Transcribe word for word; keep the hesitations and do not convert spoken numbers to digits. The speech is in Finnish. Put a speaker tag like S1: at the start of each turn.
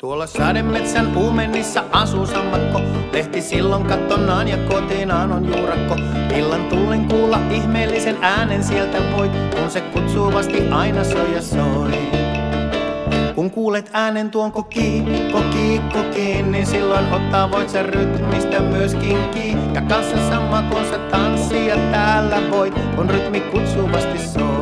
S1: Tuolla sademetsän uumenissa asuu sammakko. Lehti silloin kattonaan ja kotinaan on juurakko. Illan tullen kuulla ihmeellisen äänen sieltä voit, kun se kutsuvasti aina soi ja soi. Kun kuulet äänen tuon koki, koki, koki, niin silloin ottaa voit sä rytmistä myöskin kiinni. Ja kanssa sammakon sä tanssia täällä voit, kun rytmi kutsuvasti soi.